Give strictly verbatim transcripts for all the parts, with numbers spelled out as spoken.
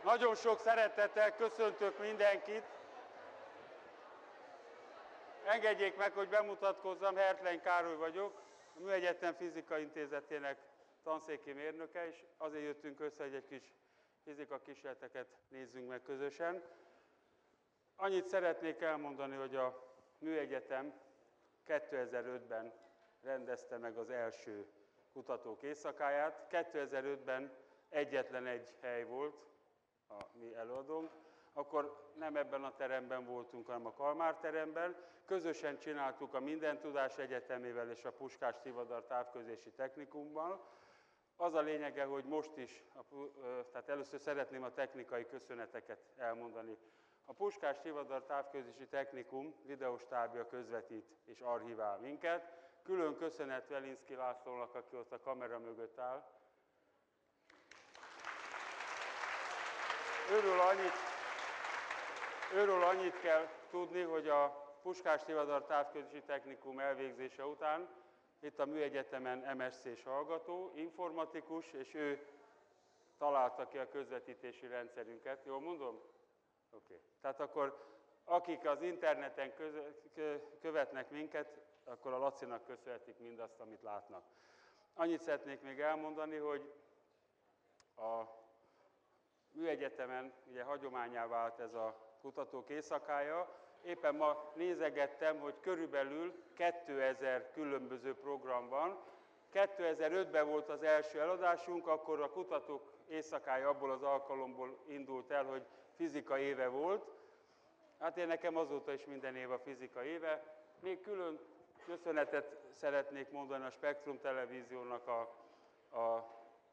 Nagyon sok szeretettel köszöntök mindenkit. Engedjék meg, hogy bemutatkozzam, Hertlein Károly vagyok, a Műegyetem Fizika Intézetének tanszéki mérnöke, és azért jöttünk össze, hogy egy kis fizika kísérleteket nézzünk meg közösen. Annyit szeretnék elmondani, hogy a Műegyetem kétezer-ötben rendezte meg az első kutatók éjszakáját. kétezer-ötben egyetlen egy hely volt, a mi előadónk, akkor nem ebben a teremben voltunk, hanem a Kalmár teremben. Közösen csináltuk a Minden Tudás Egyetemével és a Puskás Tivadar Távközlési Technikummal. Az a lényege, hogy most is, tehát először szeretném a technikai köszöneteket elmondani. A Puskás Tivadar Távközlési Technikum videóstábja közvetít és archivál minket. Külön köszönet Velinszky Lászlónak, aki ott a kamera mögött áll. Őről annyit, őről annyit kell tudni, hogy a Puskás Tivadar Távközlési Technikum elvégzése után itt a Műegyetemen em es cés hallgató, informatikus, és ő találta ki a közvetítési rendszerünket. Jól mondom? Oké. Okay. Tehát akkor akik az interneten követnek minket, akkor a Lacinak köszönhetik mindazt, amit látnak. Annyit szeretnék még elmondani, hogy a Műegyetemen ugye hagyománnyá vált ez a kutatók éjszakája. Éppen ma nézegettem, hogy körülbelül kétezer különböző program van. kétezer-ötben volt az első eladásunk, akkor a kutatók éjszakája abból az alkalomból indult el, hogy fizika éve volt. Hát én nekem azóta is minden év a fizika éve. Még külön köszönetet szeretnék mondani a Spektrum Televíziónak a, a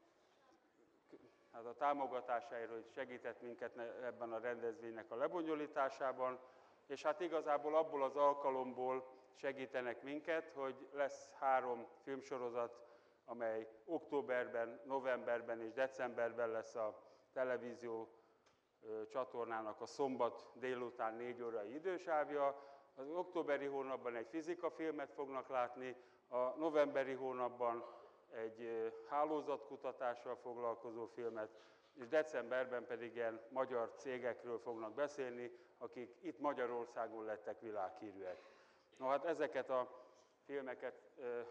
Hát a támogatásáért, hogy segített minket ebben a rendezvénynek a lebonyolításában, és hát igazából abból az alkalomból segítenek minket, hogy lesz három filmsorozat, amely októberben, novemberben és decemberben lesz a televízió csatornának a szombat délután négy órai idősávja. Az októberi hónapban egy fizikafilmet fognak látni, a novemberi hónapban egy hálózatkutatással foglalkozó filmet, és decemberben pedig ilyen magyar cégekről fognak beszélni, akik itt Magyarországon lettek világhírűek. No hát ezeket a filmeket ö, ö,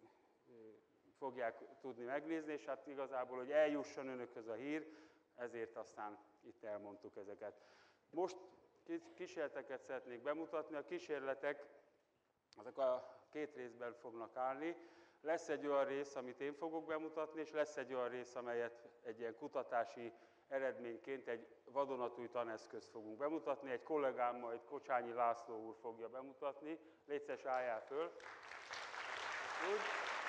fogják tudni megnézni, és hát igazából, hogy eljusson önökhöz a hír, ezért aztán itt elmondtuk ezeket. Most kísérleteket szeretnék bemutatni. A kísérletek azok a két részben fognak állni. Lesz egy olyan rész, amit én fogok bemutatni, és lesz egy olyan rész, amelyet egy ilyen kutatási eredményként egy vadonatúj taneszközt fogunk bemutatni. Egy kollégám, majd Kocsányi László úr fogja bemutatni. Légy szíves, álljál föl. Úgy.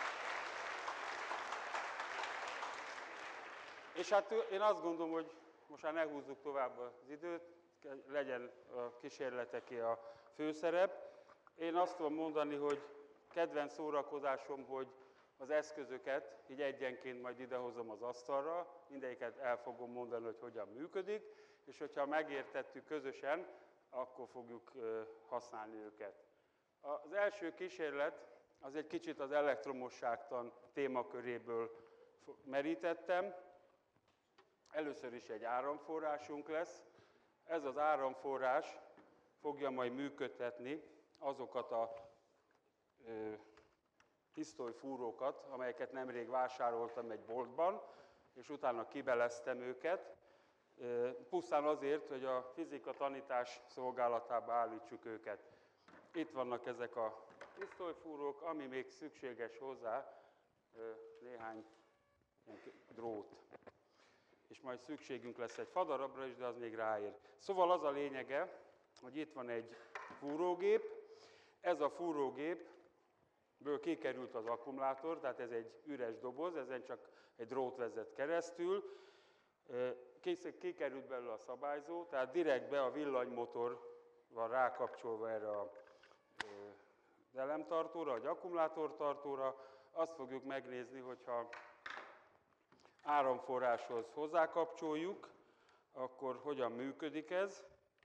És hát én azt gondolom, hogy most már ne húzzuk tovább az időt, legyen a kísérleteké a főszerep. Én azt tudom mondani, hogy kedvenc szórakozásom, hogy az eszközöket így egyenként majd idehozom az asztalra, mindegyiket el fogom mondani, hogy hogyan működik, és hogyha megértettük közösen, akkor fogjuk használni őket. Az első kísérlet az egy kicsit az elektromosságtan témaköréből merítettem. Először is egy áramforrásunk lesz. Ez az áramforrás fogja majd működtetni azokat a ö, pisztolyfúrókat, amelyeket nemrég vásároltam egy boltban, és utána kibeleztem őket, ö, pusztán azért, hogy a fizika tanítás szolgálatába állítsuk őket. Itt vannak ezek a pisztolyfúrók, ami még szükséges hozzá, ö, néhány drót. És majd szükségünk lesz egy fadarabra is, de az még ráér. Szóval az a lényege, hogy itt van egy fúrógép. Ez a fúrógépből kikerült az akkumulátor, tehát ez egy üres doboz, ezen csak egy drót vezet keresztül. Kikerült belőle a szabályzó, tehát direktbe a villanymotor van rákapcsolva erre a elemtartóra, vagy akkumulátortartóra. Azt fogjuk megnézni, hogyha áramforráshoz hozzákapcsoljuk, akkor hogyan működik ez.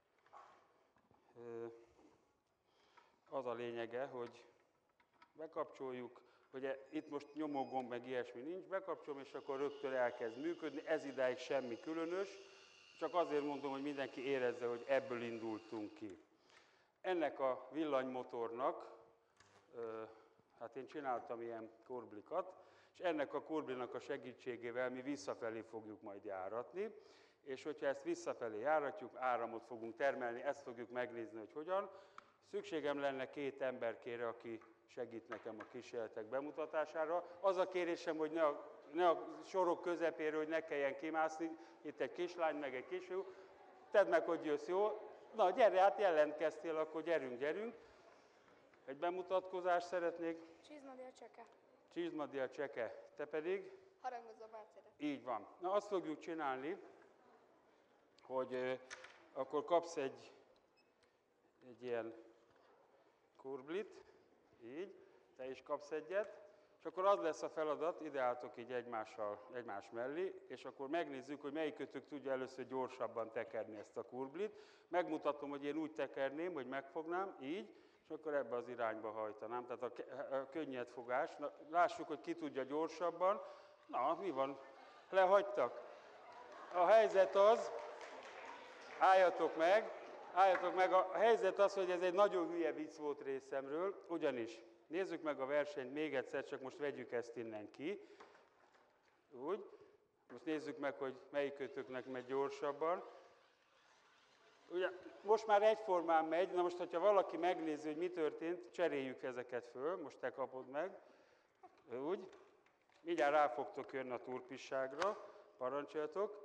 Az a lényege, hogy bekapcsoljuk, hogy itt most nyomógomb meg ilyesmi nincs, bekapcsolom, és akkor rögtön elkezd működni, ez idáig semmi különös. Csak azért mondom, hogy mindenki érezze, hogy ebből indultunk ki. Ennek a villanymotornak, hát én csináltam ilyen kurblikat, és ennek a kurblinak a segítségével mi visszafelé fogjuk majd járatni, és hogyha ezt visszafelé járatjuk, áramot fogunk termelni, ezt fogjuk megnézni, hogy hogyan. Szükségem lenne két emberkére, aki segít nekem a kísérletek bemutatására. Az a kérésem, hogy ne a, ne a sorok közepéről, hogy ne kelljen kimászni, itt egy kislány, meg egy kisfiú. Tedd meg, hogy jössz, jó? Na, gyere, hát jelentkeztél, akkor gyerünk, gyerünk. Egy bemutatkozást szeretnék. Csizmadia Cseke. Csizmadia Cseke. Te pedig? Harangozó Márcére. Így van. Na, azt fogjuk csinálni, hogy euh, akkor kapsz egy, egy ilyen kurblit, így, te is kapsz egyet, és akkor az lesz a feladat, ide álltok így egymással, egymás mellé, és akkor megnézzük, hogy melyikötök tudja először gyorsabban tekerni ezt a kurblit. Megmutatom, hogy én úgy tekerném, hogy megfognám, így, és akkor ebbe az irányba hajtanám. Tehát a, a könnyed fogás. Na, lássuk, hogy ki tudja gyorsabban. Na, mi van? Lehagytak. A helyzet az, álljatok meg, álljatok meg, a helyzet az, hogy ez egy nagyon hülye vicc volt részemről, ugyanis nézzük meg a versenyt még egyszer, csak most vegyük ezt innen ki. Úgy. Most nézzük meg, hogy melyikötöknek megy gyorsabban. Ugye, most már egyformán megy, na most, hogyha valaki megnézi, hogy mi történt, cseréljük ezeket föl, most te kapod meg. Úgy. Mindjárt rá fogtok jönni a turpisságra, parancsoljatok.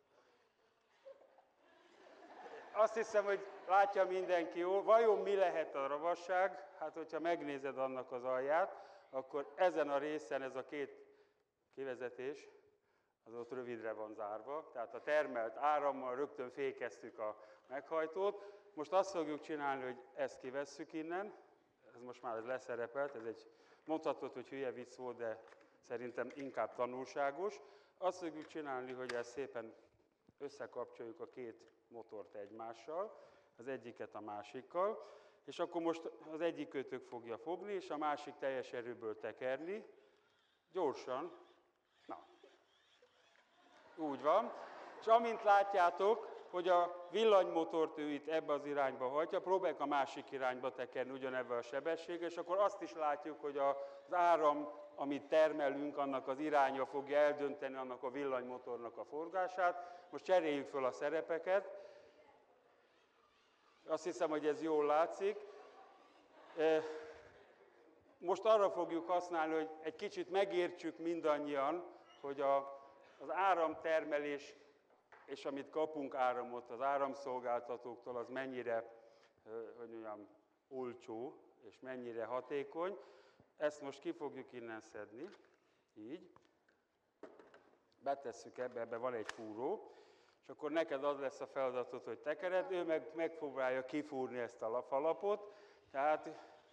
Azt hiszem, hogy látja mindenki jól. Vajon mi lehet a ravasság? Hát, hogyha megnézed annak az alját, akkor ezen a részen ez a két kivezetés, az ott rövidre van zárva. Tehát a termelt árammal rögtön fékeztük a meghajtót. Most azt fogjuk csinálni, hogy ezt kivesszük innen. Ez most már ez leszerepelt, ez egy mondhatod, hogy hülye vicc volt, de szerintem inkább tanulságos. Azt fogjuk csinálni, hogy ezt szépen összekapcsoljuk a két motort egymással, az egyiket a másikkal, és akkor most az egyikőtök fogja fogni, és a másik teljes erőből tekerni. Gyorsan. Na. Úgy van. És amint látjátok, hogy a villanymotort ő itt ebbe az irányba hajtja, próbáljuk a másik irányba tekerni ugyanebben a sebességgel, és akkor azt is látjuk, hogy az áram, amit termelünk, annak az iránya fogja eldönteni annak a villanymotornak a forgását. Most cseréljük föl a szerepeket. Azt hiszem, hogy ez jól látszik. Most arra fogjuk használni, hogy egy kicsit megértsük mindannyian, hogy a, az áramtermelés, és amit kapunk áramot az áramszolgáltatóktól, az mennyire, hogy mondjam, olcsó, és mennyire hatékony. Ezt most ki fogjuk innen szedni, így. Betesszük ebbe, ebbe van egy fúró, és akkor neked az lesz a feladatod, hogy tekered, ő meg megpróbálja kifúrni ezt a falapot, tehát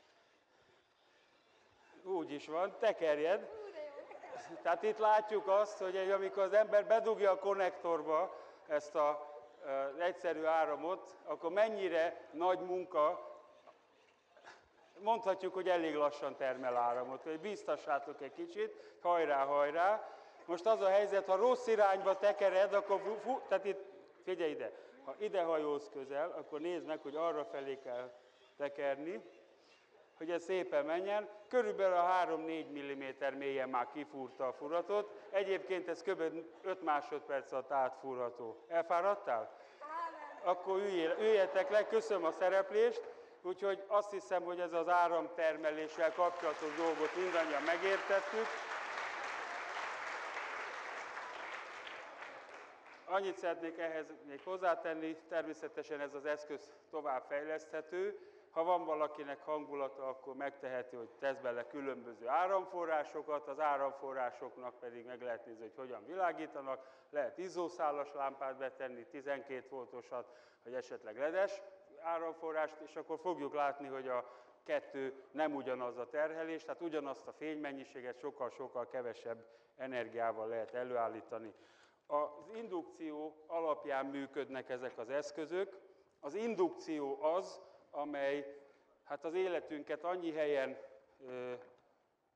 úgy is van, tekerjed. Tehát itt látjuk azt, hogy amikor az ember bedugja a konnektorba ezt az egyszerű áramot, akkor mennyire nagy munka, mondhatjuk, hogy elég lassan termel áramot, hogy bíztassátok egy kicsit, hajrá, hajrá. Most az a helyzet, ha rossz irányba tekered, akkor fú, tehát itt, figyelj ide, ha ide hajolsz közel, akkor nézd meg, hogy arra felé kell tekerni, hogy ez szépen menjen. Körülbelül a három-négy milliméter mélyen már kifúrta a furatot. Egyébként ez kb. öt másodperc alatt átfúrható. Elfáradtál? Akkor üljél, üljetek le, köszönöm a szereplést. Úgyhogy azt hiszem, hogy ez az áramtermeléssel kapcsolatos dolgot mindannyian megértettük. Annyit szeretnék ehhez még hozzátenni, természetesen ez az eszköz tovább fejleszthető. Ha van valakinek hangulata, akkor megteheti, hogy tesz bele különböző áramforrásokat, az áramforrásoknak pedig meg lehet nézni, hogy hogyan világítanak. Lehet izzószálas lámpát betenni, tizenkét voltosat, vagy esetleg ledes áramforrást, és akkor fogjuk látni, hogy a kettő nem ugyanaz a terhelés, tehát ugyanazt a fénymennyiséget sokkal-sokkal kevesebb energiával lehet előállítani. Az indukció alapján működnek ezek az eszközök. Az indukció az, amely hát az életünket annyi helyen ö, ö,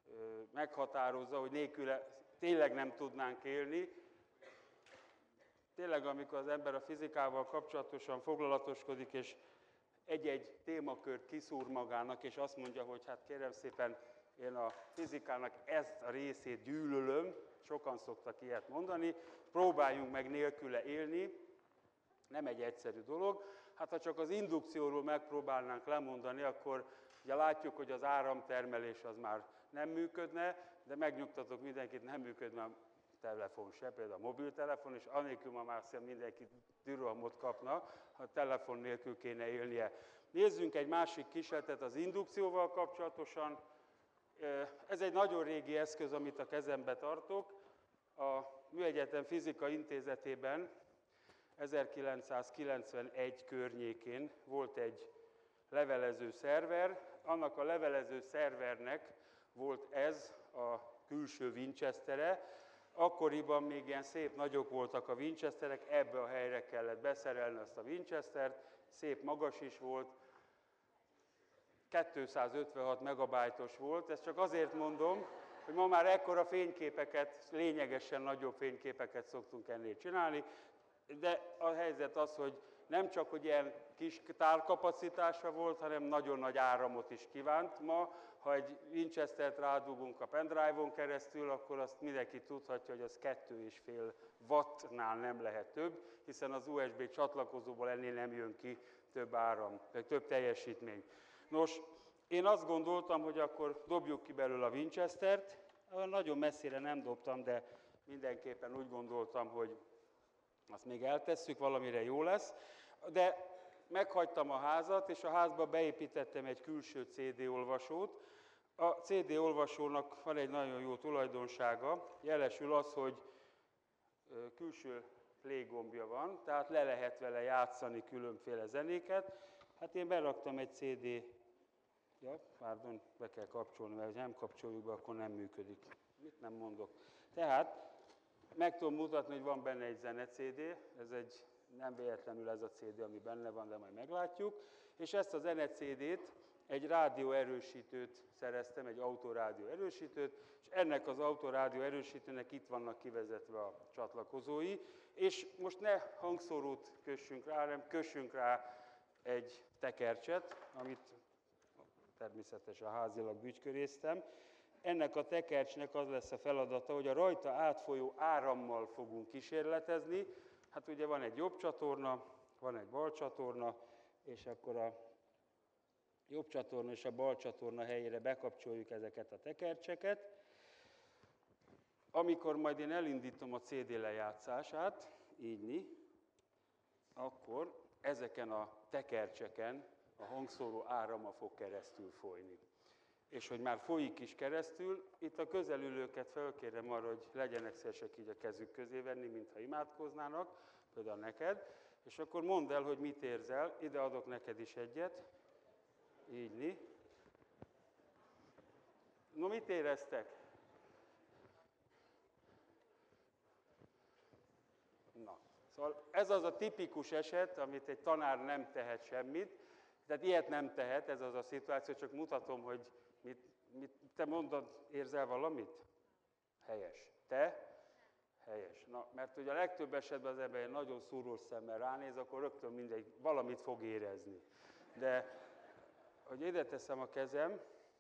meghatározza, hogy nélküle tényleg nem tudnánk élni. tényleg, amikor az ember a fizikával kapcsolatosan foglalatoskodik, és egy-egy témakört kiszúr magának, és azt mondja, hogy hát kérem szépen, én a fizikának ezt a részét gyűlölöm, sokan szoktak ilyet mondani, próbáljunk meg nélküle élni, nem egy egyszerű dolog. Hát ha csak az indukcióról megpróbálnánk lemondani, akkor ugye látjuk, hogy az áramtermelés az már nem működne, de megnyugtatok mindenkit, nem működne a telefon se, például a mobiltelefon, és anélkül ma már szerintem mindenki dürolmot kapna, ha a telefon nélkül kéne élnie. Nézzünk egy másik kísérletet az indukcióval kapcsolatosan. Ez egy nagyon régi eszköz, amit a kezembe tartok. A Műegyetem Fizika Intézetében ezerkilencszázkilencvenegy környékén volt egy levelező szerver. Annak a levelező szervernek volt ez a külső Winchestere. Akkoriban még ilyen szép nagyok voltak a Winchesterek, ebbe a helyre kellett beszerelni azt a Winchestert, szép magas is volt, kétszázötvenhat megabájtos volt, ezt csak azért mondom, hogy ma már ekkora fényképeket, lényegesen nagyobb fényképeket szoktunk ennél csinálni, de a helyzet az, hogy nem csak, hogy ilyen kis tárkapacitása volt, hanem nagyon nagy áramot is kívánt. Ma, ha egy Winchestert rádugunk a pendrive-on keresztül, akkor azt mindenki tudhatja, hogy az kettő és fél wattnál nem lehet több, hiszen az u es bé csatlakozóból ennél nem jön ki több áram, több teljesítmény. Nos, én azt gondoltam, hogy akkor dobjuk ki belőle a Winchestert. Nagyon messzire nem dobtam, de mindenképpen úgy gondoltam, hogy azt még eltesszük, valamire jó lesz. De meghagytam a házat, és a házba beépítettem egy külső cé dé olvasót. A cé dé olvasónak van egy nagyon jó tulajdonsága, jelesül az, hogy külső play gombja van, tehát le lehet vele játszani különféle zenéket. Hát én beraktam egy cé dé, ja, pardon, be kell kapcsolni, mert ha nem kapcsoljuk be, akkor nem működik. Mit nem mondok? Tehát meg tudom mutatni, hogy van benne egy zene cé dé, ez egy, nem véletlenül ez a cé dé, ami benne van, de majd meglátjuk. És ezt a zene cé dét, egy rádióerősítőt szereztem, egy autorádió erősítőt, és ennek az autorádió erősítőnek itt vannak kivezetve a csatlakozói, és most ne hangszórót kössünk rá, hanem kössünk rá egy tekercset, amit természetesen házilag bütyköréztem. Ennek a tekercsnek az lesz a feladata, hogy a rajta átfolyó árammal fogunk kísérletezni. Hát ugye van egy jobb csatorna, van egy bal csatorna, és akkor a jobb csatorna és a bal csatorna helyére bekapcsoljuk ezeket a tekercseket. Amikor majd én elindítom a cé dé lejátszását, ígyni, akkor ezeken a tekercseken a hangszóró árama fog keresztül folyni. És hogy már folyik is keresztül, itt a közelülőket felkérem arra, hogy legyenek szívesek így a kezük közé venni, mintha imádkoznának, például neked, és akkor mondd el, hogy mit érzel, ide adok neked is egyet, ígyni. No, mit éreztek? Na, szóval ez az a tipikus eset, amit egy tanár nem tehet semmit, tehát ilyet nem tehet, ez az a szituáció, csak mutatom, hogy mit, mit, te mondod, érzel valamit? Helyes. Te? Helyes. Na, mert ugye a legtöbb esetben az ember nagyon szúrós szemmel ránéz, akkor rögtön mindegy, valamit fog érezni. De, hogy ide teszem a kezem,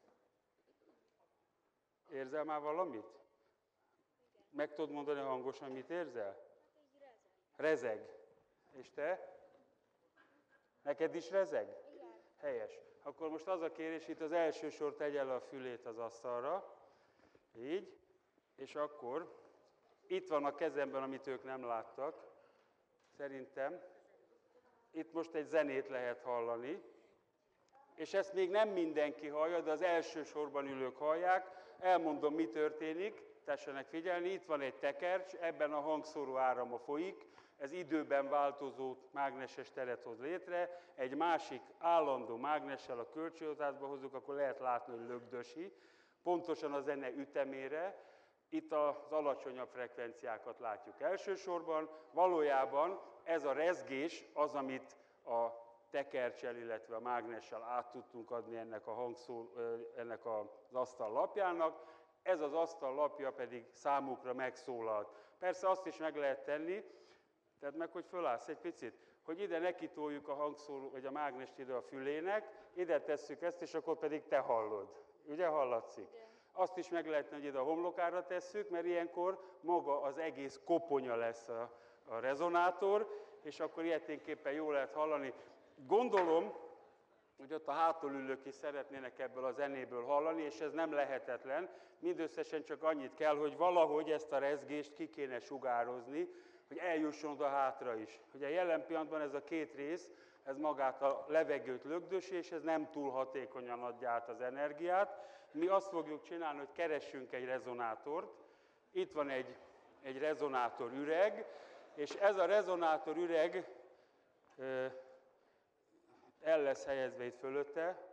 érzel már valamit? Meg tudod mondani hangosan, mit érzel? Rezeg. És te? Neked is rezeg? Igen. Helyes. Akkor most az a kérés, itt az első sor tegye le a fülét az asztalra. Így. És akkor itt van a kezemben, amit ők nem láttak. Szerintem itt most egy zenét lehet hallani. És ezt még nem mindenki hallja, de az első sorban ülők hallják. Elmondom, mi történik. Tessenek figyelni, itt van egy tekercs, ebben a hangszóró árama folyik. Ez időben változó mágneses teret hoz létre, egy másik állandó mágnessel a kölcsönhatásba hozzuk, akkor lehet látni, hogy lögdösi, pontosan a zene ütemére. Itt az alacsonyabb frekvenciákat látjuk elsősorban. Valójában ez a rezgés az, amit a tekerccsel, illetve a mágnessel át tudtunk adni ennek, a hangszó, ennek az asztal lapjának. Ez az asztal lapja pedig számukra megszólalt. Persze azt is meg lehet tenni, Tedd meg, hogy fölállsz egy picit, hogy ide nekitoljuk a hangszóró, vagy a mágnest ide a fülének, ide tesszük ezt, és akkor pedig te hallod. Ugye hallatszik? Igen. Azt is meg lehetne, hogy ide a homlokára tesszük, mert ilyenkor maga az egész koponya lesz a, a rezonátor, és akkor ilyeténképpen jól lehet hallani. Gondolom, hogy ott a hátul ülők is szeretnének ebből a zenéből hallani, és ez nem lehetetlen. Mindösszesen csak annyit kell, hogy valahogy ezt a rezgést ki kéne sugározni, hogy eljusson oda hátra is. Ugye jelen pillanatban ez a két rész, ez magát a levegőt lögdösi, és ez nem túl hatékonyan adja át az energiát. Mi azt fogjuk csinálni, hogy keressünk egy rezonátort. Itt van egy, egy rezonátor üreg, és ez a rezonátor üreg ö, el lesz helyezve itt fölötte,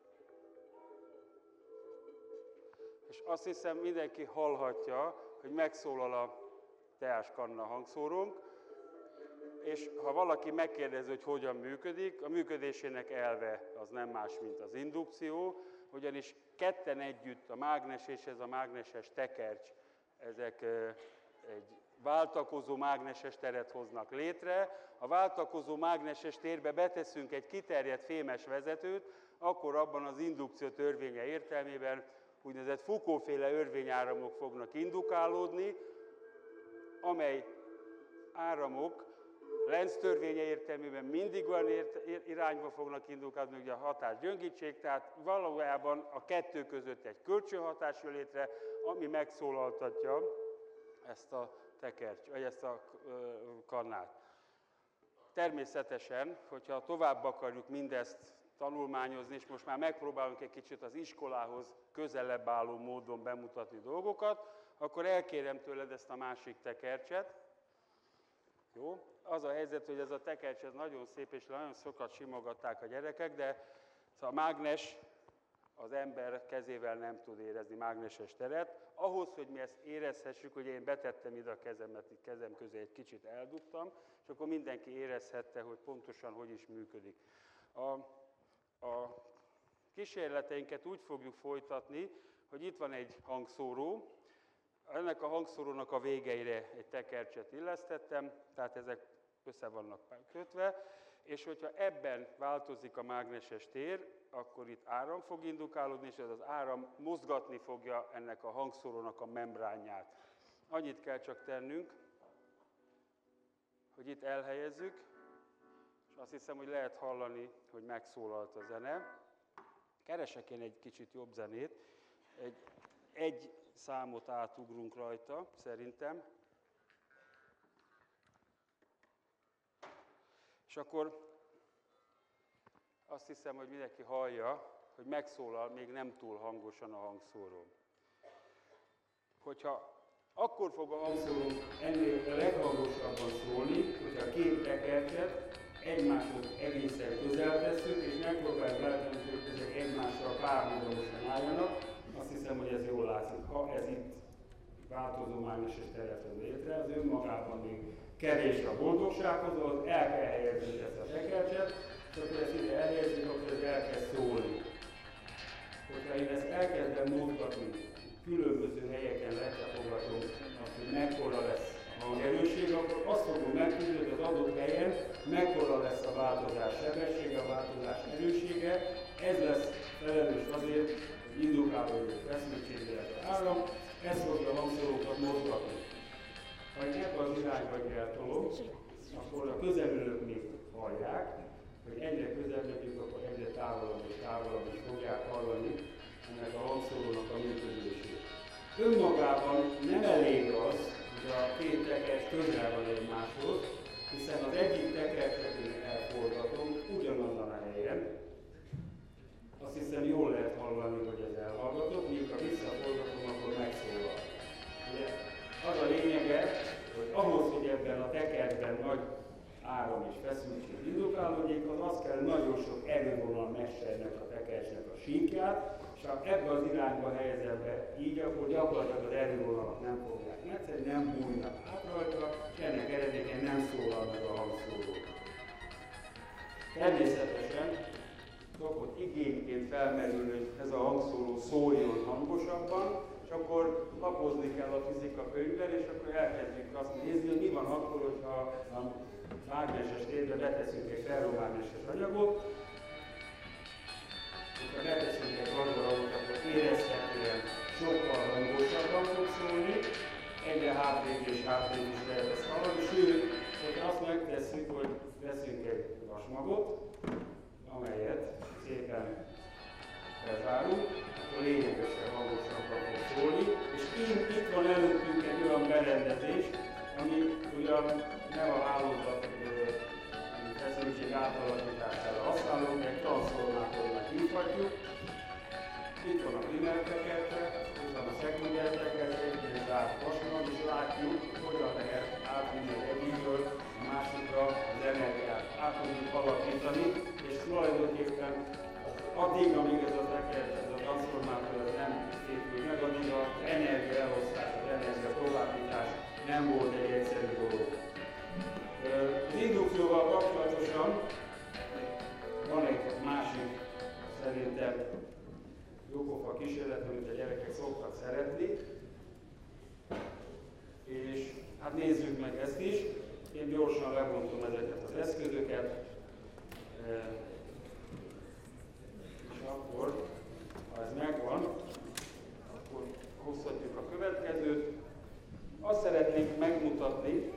és azt hiszem mindenki hallhatja, hogy megszólal a teáskanna hangszórónk, és ha valaki megkérdezi, hogy hogyan működik, a működésének elve az nem más, mint az indukció, ugyanis ketten együtt a mágnes és ez a mágneses tekercs, ezek egy váltakozó mágneses teret hoznak létre. A váltakozó mágneses térbe beteszünk egy kiterjedt fémes vezetőt, akkor abban az indukció törvénye értelmében úgynevezett Foucault-féle örvényáramok fognak indukálódni, amely áramok Lenz törvénye értelmében mindig olyan irányba fognak indukálni, ugye a hatás gyöngítség, tehát valójában a kettő között egy kölcsönhatás jön létre, ami megszólaltatja ezt a tekercs, vagy ezt a kannát. Természetesen, hogyha tovább akarjuk mindezt tanulmányozni, és most már megpróbálunk egy kicsit az iskolához közelebb álló módon bemutatni dolgokat, akkor elkérem tőled ezt a másik tekercset. Jó? Az a helyzet, hogy ez a tekercs ez nagyon szép, és nagyon sokat simogatták a gyerekek, de a mágnes az ember kezével nem tud érezni mágneses teret. Ahhoz, hogy mi ezt érezhessük, hogy én betettem ide a kezemet, itt kezem közé egy kicsit eldugtam, és akkor mindenki érezhette, hogy pontosan hogy is működik. A, a kísérleteinket úgy fogjuk folytatni, hogy itt van egy hangszóró, ennek a hangszórónak a végeire egy tekercset illesztettem, tehát ezek össze vannak kötve, és hogyha ebben változik a mágneses tér, akkor itt áram fog indukálódni, és ez az áram mozgatni fogja ennek a hangszórónak a membránját. Annyit kell csak tennünk, hogy itt elhelyezzük, és azt hiszem, hogy lehet hallani, hogy megszólalt a zene. Keresek én egy kicsit jobb zenét, egy, egy számot átugrunk rajta, szerintem. És akkor azt hiszem, hogy mindenki hallja, hogy megszólal még nem túl hangosan a hangszóró. Hogyha akkor fog a hangszóró ennél leghangosabban szólni, hogyha a két tekercset egymáshoz egészen közel tesszük, és megpróbáljuk látni, hogy ezek egymással párhuzamosan álljanak, azt hiszem, hogy ez jól látszik. Ha ez itt változó mágneses teret hoz létre, az önmagában még kevés a boldogsághoz, az el kell helyezni ezt a tekercset, és akkor ezt ide elhelyezzük, akkor ez elkezd szólni. Hogyha én ezt elkezdem mozgatni, különböző helyeken letepogatom azt, hogy mekkora lesz a hangerősség, akkor azt fogom megtudni, hogy az adott helyen mekkora lesz a változás sebessége, a változás erőssége. Ez lesz felelős azért, hogy indukálódó feszültségre áram, ez fogja a hangszórókat mozgatni. Ha én ebben az irányba eltolom, akkor a közelülők még hallják, hogy egyre közelebb, akkor egyre távolabb és távolabb is fogják hallani ennek a hangszórónak a működését. Önmagában nem elég az, hogy a két tekercs közel van egymáshoz, hiszen az egyik tekercset én elforgatom ugyanazon a helyen. Azt hiszem jól lehet hallani, hogy ez elhallgatott, míg ha visszaforgatom, akkor megszólal. Ugye, az a lényege, hogy ahhoz, hogy ebben a tekercsben nagy áram és feszültség indukálódik, az azt kell, nagyon sok erővonal messe ennek a tekercsnek a síkját, és ha ebbe az irányba helyezem be így, akkor gyakorlatilag az erővonalak nem fogják metszeni, nem bújnak át rajta, és ennek eredményen nem szólal meg a hangszóró. Természetesen szokott igényként felmerülni, hogy ez a hangszóró szóljon hangosabban, és akkor lapozni kell a fizika könyvben, és akkor elkezdjük azt nézni, hogy mi van akkor, hogyha a mágneses térbe beteszünk egy ferromágneses anyagot, hogyha beteszünk egy varroangot, akkor érezhetően sokkal hangosabban fog szólni, egyre hátrébb és hátrébb is lehet ezt hallani, sőt, hogyha azt megtesszük, hogy veszünk egy vasmagot, amelyet szépen bezárunk, akkor lényegesen hangosabban fog szólni, és így itt van előttünk egy olyan berendezés, ami ugyan nem a hálózat feszültség átalakítására használunk, egy transformátornak hívhatjuk. Itt van a primertekerce, itt van a szekundártekerce, egy zárt vasmag, és látjuk, hogyan lehet átvinni egyikből a másikra az energiát át tudjuk alakítani, és tulajdonképpen addig, amíg ez a tekerce, ez a transformátor ez nem épül meg, addig az energia elosztás, az energia továbbítás nem volt egy egyszerű dolog. Az indukcióval kapcsolatosan van egy másik, szerintem jópofa kísérlet, amit a gyerekek szoktak szeretni, és hát nézzük meg ezt is. Én gyorsan lebontom ezeket az eszközöket, és akkor, ha ez megvan, akkor hozhatjuk a következőt. Azt szeretnénk megmutatni,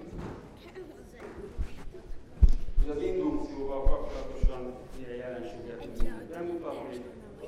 hogy az indukcióval kapcsolatosan milyen jelenséget tudunk bemutatni.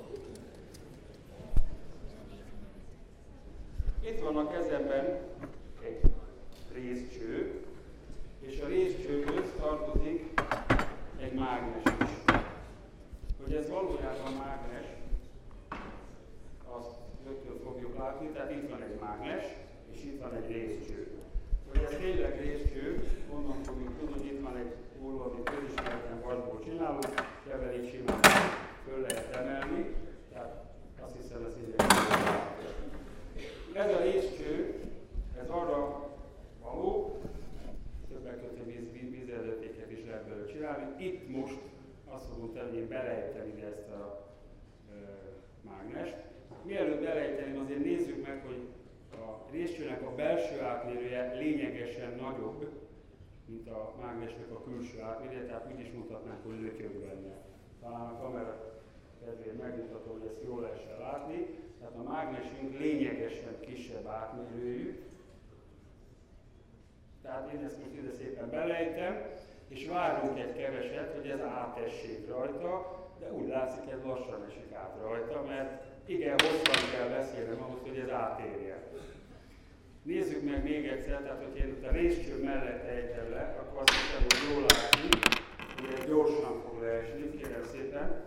Itt van a kezemben egy részcső, és a részcsőhöz tartozik egy mágnes is. Hogy ez valójában mágnes, azt rögtön fogjuk látni, tehát itt van egy mágnes, és itt van egy részcső. Hogy ez tényleg részcső, onnan fogjuk tudni, hogy itt van egy hulló, amit közismerten vasból csinálunk, ebben így simán föl lehet emelni, tehát azt hiszem, ez így ez a részcső, ez arra való, többek között víz, vízvezetéket is lehet belőle csinálni. Itt most azt fogom tenni, hogy én belejtem ide ezt a e, mágnest. Mielőtt belejteném, azért nézzük meg, hogy a részcsőnek a belső átmérője lényegesen nagyobb, mint a mágnesnek a külső átmérője, tehát úgy is mutatnánk, hogy lötyög benne. Talán a kamera kedvéért megmutatom, hogy ezt jól lehessen látni. Tehát a mágnesünk lényegesen kisebb átmérőjű. Tehát én ezt most ide szépen belejtem, és várunk egy keveset, hogy ez átessék rajta, de úgy látszik, ez lassan esik át rajta, mert igen, hosszan kell beszélnem ahhoz, hogy ez átérjen. Nézzük meg még egyszer, tehát hogy én a részcső mellett ejtem le, akkor azt hiszem, hogy jól látni, hogy ez gyorsan fog leesni, kérem szépen.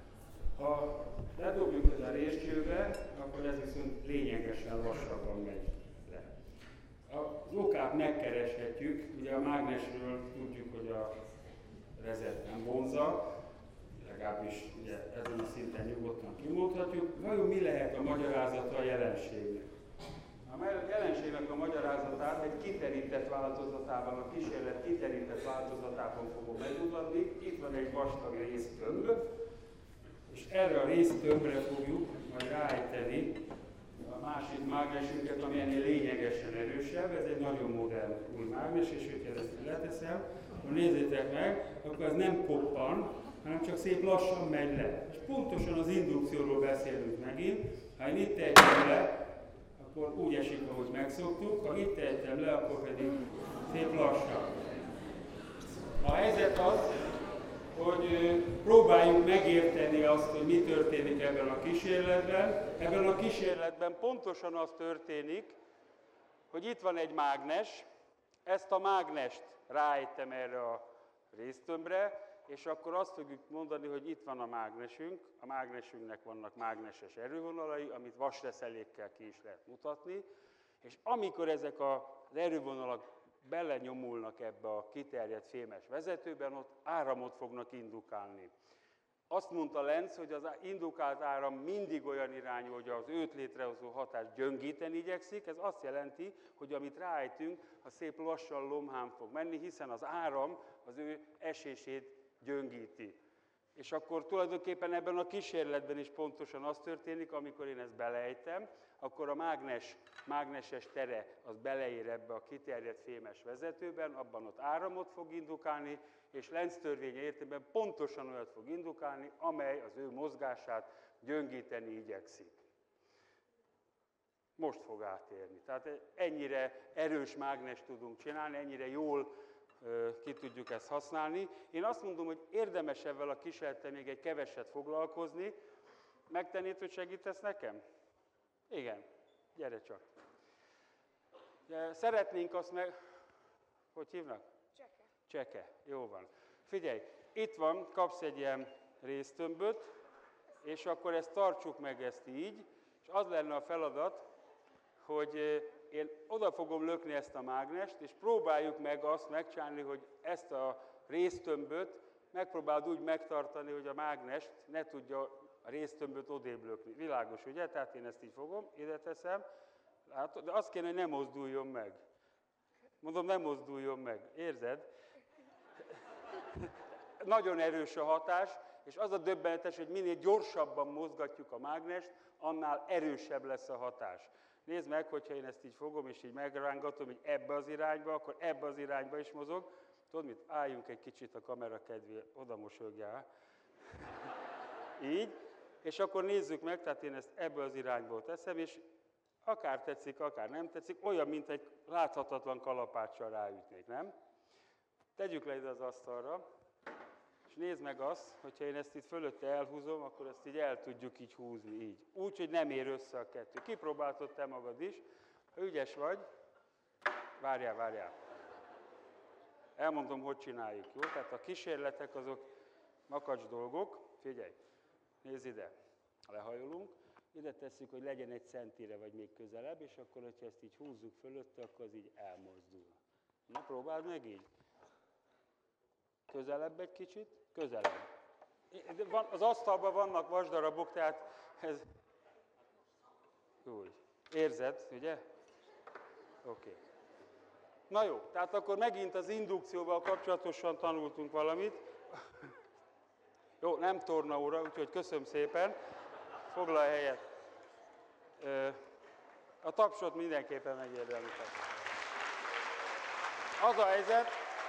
Ha ledobjuk ez a részcsőbe, akkor ez viszont lényegesen lassabban megy le. Az okát megkereshetjük, ugye a mágnesről tudjuk, hogy a rezet nem vonza, legalábbis ugye ezen a szinten nyugodtan kimondhatjuk. Vajon mi lehet a magyarázata a jelenségnek? A jelenségnek a magyarázatát egy kiterített változatában, a kísérlet kiterített változatában fogom megmutatni. Itt van egy vastag résztömb, és erre a résztömbre fogjuk majd ráejteni a másik mágnesünket, ami ennél lényegesen erősebb. Ez egy nagyon modern új mágnes, és hogyha ezt leteszem, akkor nézzétek meg, akkor ez nem koppan, hanem csak szép lassan megy le. És pontosan az indukcióról beszélünk megint. Ha én itt ejtem le, akkor úgy esik, ahogy megszoktuk, ha itt ejtem le, akkor pedig szép lassan. A helyzet az, hogy próbáljuk megérteni azt, hogy mi történik ebben a kísérletben. Ebben a kísérletben pontosan az történik, hogy itt van egy mágnes, ezt a mágnest ráejtem erre a résztömbre, és akkor azt fogjuk mondani, hogy itt van a mágnesünk, a mágnesünknek vannak mágneses erővonalai, amit vasreszelékkel ki is lehet mutatni, és amikor ezek az erővonalak belenyomulnak ebbe a kiterjedt fémes vezetőben, ott áramot fognak indukálni. Azt mondta Lenz, hogy az indukált áram mindig olyan irányú, hogy az őt létrehozó hatást gyöngíteni igyekszik. Ez azt jelenti, hogy amit ráejtünk, az szép lassan lomhán fog menni, hiszen az áram az ő esését gyöngíti. És akkor tulajdonképpen ebben a kísérletben is pontosan az történik, amikor én ezt beleejtem, akkor a mágnes, mágneses tere az beleér ebbe a kiterjedt fémes vezetőben, abban ott áramot fog indukálni, és Lenz törvénye értelmében pontosan olyat fog indukálni, amely az ő mozgását gyöngíteni igyekszik. Most fog átérni. Tehát ennyire erős mágnest tudunk csinálni, ennyire jól ki tudjuk ezt használni. Én azt mondom, hogy érdemes ezzel a kísérlettel még egy keveset foglalkozni. Megtennéd, hogy segítesz nekem? Igen, gyere csak. Szeretnénk azt meg... Hogy hívnak? Cseke. Cseke, jó van. Figyelj, itt van, kapsz egy ilyen résztömböt, és akkor ezt tartsuk meg ezt így, és az lenne a feladat, hogy én oda fogom lökni ezt a mágnest, és próbáljuk meg azt megcsinálni, hogy ezt a résztömböt megpróbáld úgy megtartani, hogy a mágnest ne tudja a résztömböt odébb lökni. Világos, ugye? Tehát én ezt így fogom, ide teszem, látod? De azt kéne, hogy ne mozduljon meg. Mondom, ne mozduljon meg. Érzed? Nagyon erős a hatás, és az a döbbenetes, hogy minél gyorsabban mozgatjuk a mágnest, annál erősebb lesz a hatás. Nézd meg, hogyha én ezt így fogom, és így megrángatom, hogy ebbe az irányba, akkor ebbe az irányba is mozog. Tudod mit? Álljunk egy kicsit a kamera kedvéért, oda mosogjál. Így. És akkor nézzük meg, tehát én ezt ebbe az irányból teszem, és akár tetszik, akár nem tetszik, olyan, mint egy láthatatlan kalapáccsal ráütnék, nem? Tegyük le ide az asztalra, és nézd meg azt, hogyha én ezt itt fölötte elhúzom, akkor ezt így el tudjuk így húzni, így. Úgy, hogy nem ér össze a kettő. Kipróbáltad te magad is. Ha ügyes vagy, várjál, várjál. Elmondom, hogy csináljuk, jó? Tehát a kísérletek azok makacs dolgok. Figyelj, nézd ide. Lehajolunk, ide tesszük, hogy legyen egy centire, vagy még közelebb, és akkor, hogyha ezt így húzzuk fölötte, akkor az így elmozdul. Na, próbáld meg így. Közelebb egy kicsit, közelebb. Az asztalban vannak vasdarabok, tehát ez... Úgy. Érzed, ugye? Oké. Okay. Na jó, tehát akkor megint az indukcióval kapcsolatosan tanultunk valamit. Jó, nem tornaóra, úgyhogy köszönöm szépen. Foglalj helyet. A tapsot mindenképpen megérdemli. Az a helyzet,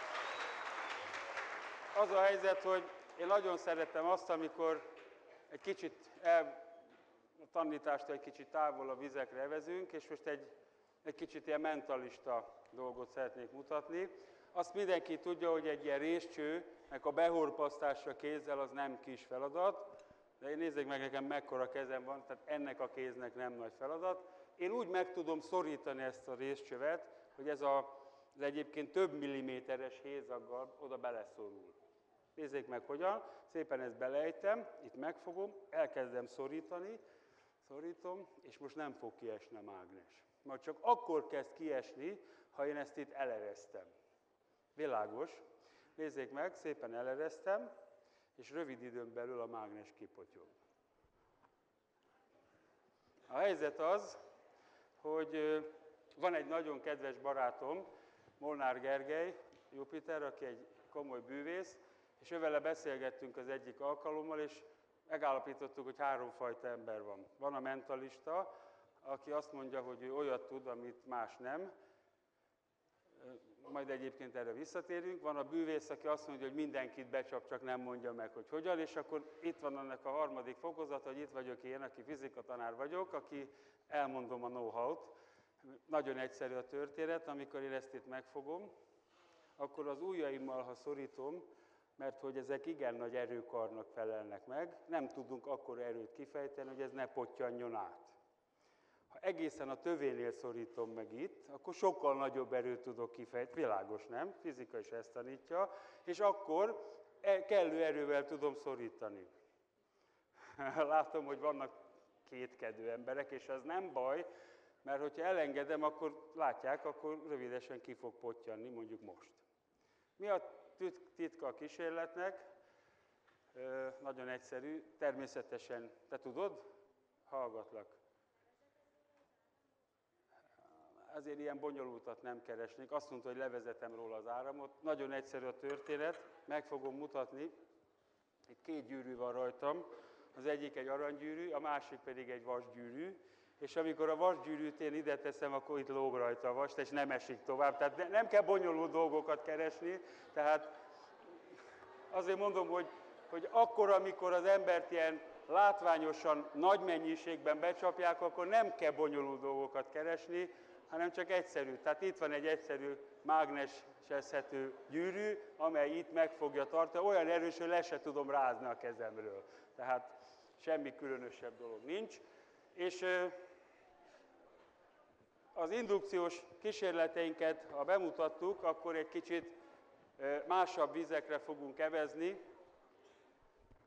az a helyzet, hogy én nagyon szeretem azt, amikor egy kicsit el, a tanítástól egy kicsit távol a vizekre evezünk, és most egy, egy kicsit ilyen mentalista dolgot szeretnék mutatni. Azt mindenki tudja, hogy egy ilyen részcsőnek a behorpasztása kézzel az nem kis feladat, de én nézzék meg nekem mekkora kezem van, tehát ennek a kéznek nem nagy feladat. Én úgy meg tudom szorítani ezt a részcsövet, hogy ez a, az egyébként több milliméteres hézaggal oda beleszorul. Nézzék meg hogyan, szépen ezt beleejtem, itt megfogom, elkezdem szorítani, szorítom, és most nem fog kiesni a mágnes. Majd csak akkor kezd kiesni, ha én ezt itt eleresztem. Világos? Nézzék meg, szépen eleresztem, és rövid időn belül a mágnes kipotyog. A helyzet az, hogy van egy nagyon kedves barátom, Molnár Gergely, Jupiter, aki egy komoly bűvész, és ővele beszélgettünk az egyik alkalommal, és megállapítottuk, hogy háromfajta ember van. Van a mentalista, aki azt mondja, hogy ő olyat tud, amit más nem, majd egyébként erre visszatérünk. Van a bűvész, aki azt mondja, hogy mindenkit becsap, csak nem mondja meg, hogy hogyan, és akkor itt van annak a harmadik fokozata, hogy itt vagyok én, aki fizikatanár vagyok, aki elmondom a know-how-t. Nagyon egyszerű a történet, amikor én ezt itt megfogom, akkor az ujjaimmal, ha szorítom, mert hogy ezek igen nagy erőkarnak felelnek meg, nem tudunk akkora erőt kifejteni, hogy ez ne pottyanjon át. Ha egészen a tövénél szorítom meg itt, akkor sokkal nagyobb erőt tudok kifejteni, világos, nem? Fizika is ezt tanítja, és akkor kellő erővel tudom szorítani. Látom, hogy vannak kétkedő emberek, és ez nem baj, mert hogyha elengedem, akkor látják, akkor rövidesen ki fog pottyanni, mondjuk most. Mi a titka a kísérletnek? Nagyon egyszerű, természetesen, te tudod? Hallgatlak. Azért ilyen bonyolultat nem keresnék. Azt mondta, hogy levezetem róla az áramot. Nagyon egyszerű a történet, meg fogom mutatni. Itt két gyűrű van rajtam, az egyik egy aranygyűrű, a másik pedig egy vasgyűrű, és amikor a vasgyűrűt én ide teszem, akkor itt lóg rajta a vas, és nem esik tovább. Tehát nem kell bonyolult dolgokat keresni, tehát azért mondom, hogy, hogy akkor, amikor az embert ilyen látványosan, nagy mennyiségben becsapják, akkor nem kell bonyolult dolgokat keresni, hanem csak egyszerű. Tehát itt van egy egyszerű mágnesezhető gyűrű, amely itt meg fogja tartani, olyan erős, hogy le se tudom rázni a kezemről. Tehát semmi különösebb dolog nincs. És az indukciós kísérleteinket, ha bemutattuk, akkor egy kicsit másabb vizekre fogunk evezni,